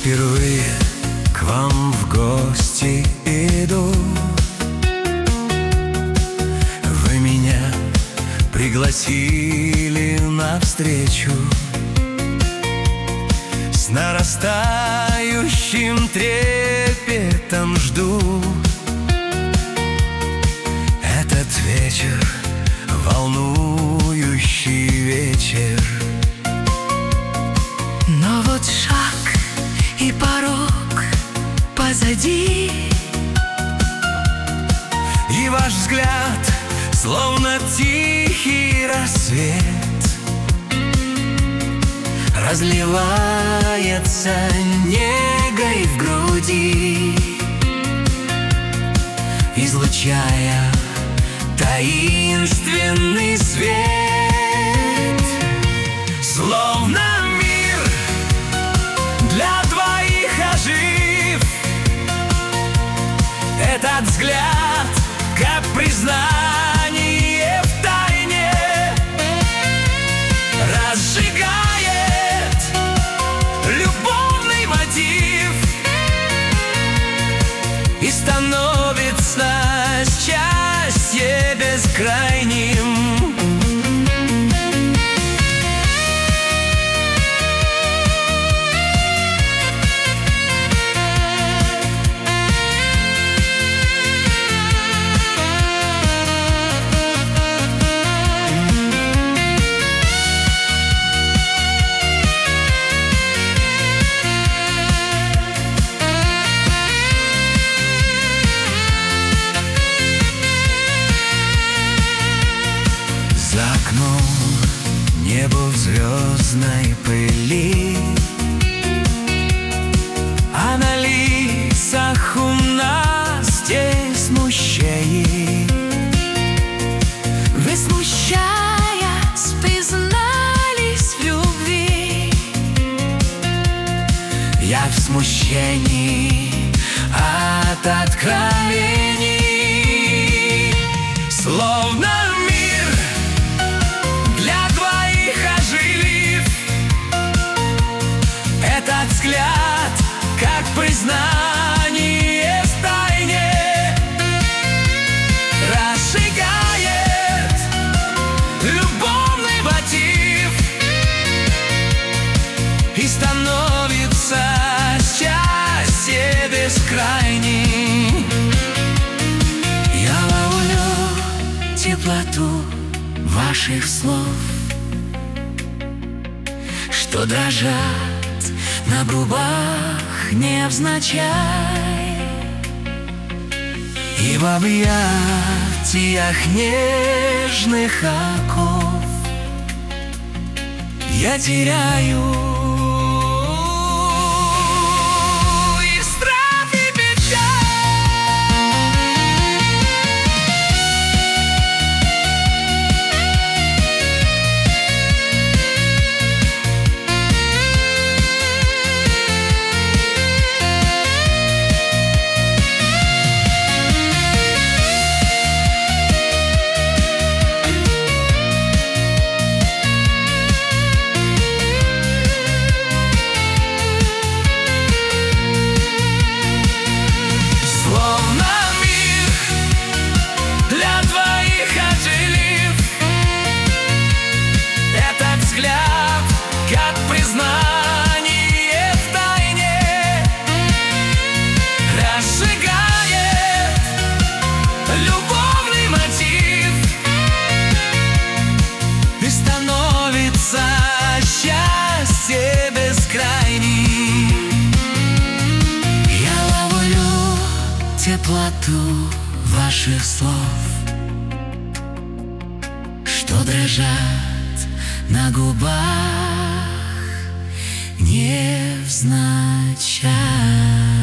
Впервые к вам в гости иду. Вы меня пригласили навстречу. С нарастающим трепетом жду этот вечер, волнующий вечер. Но вот шаг и порог позади, и ваш взгляд, словно тихий рассвет, разливается негой в груди, излучая таинственный свет. Словно мир для двоих ожив, этот взгляд, как признание в тайне, разжигает любовный мотив и становится счастье бескрайним. За окном небо в звездной пыли, а на лицах у нас тень смущений. вы, смущаясь, признались в любви. Я в смущении от откровений. Словно мир для двоих ожив, этот взгляд, как признание в тайне, разжигает любовный мотив и становится счастье бескрайним. Я ловлю теплоту ваших слов, что дрожат на губах невзначай, И в объятиях нежных оков я теряю и страх, и теплоту ваших слов, что дрожат на губах невзначай.